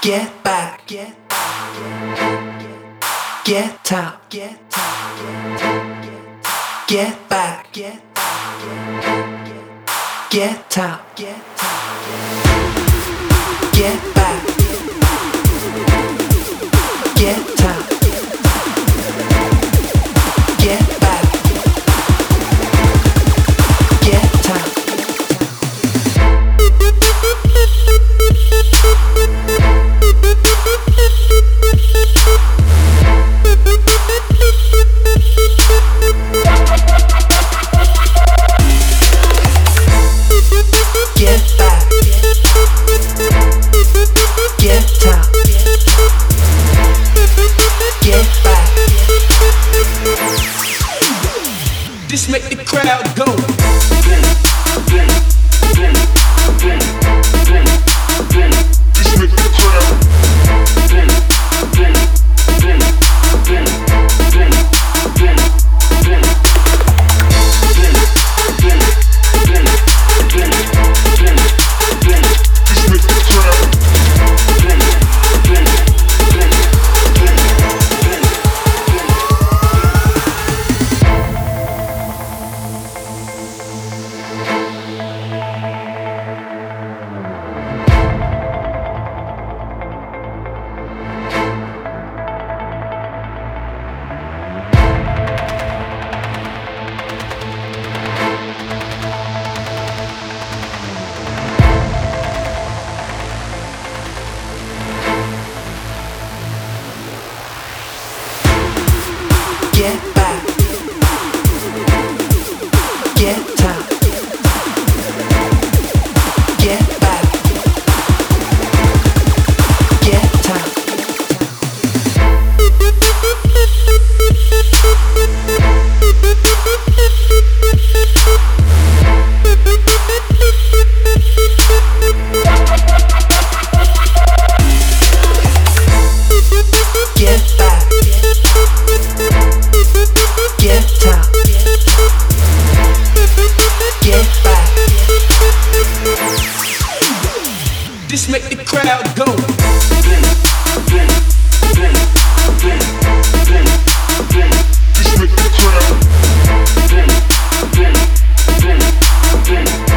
Get back, get top, get back, get top, get back, get top, get back, get top. Get back, get top, get back. This make the crowd go. This make the crowd. Get back, get top, get back, get top. Get back, get top, get back. This make the crowd go. This make the crowd.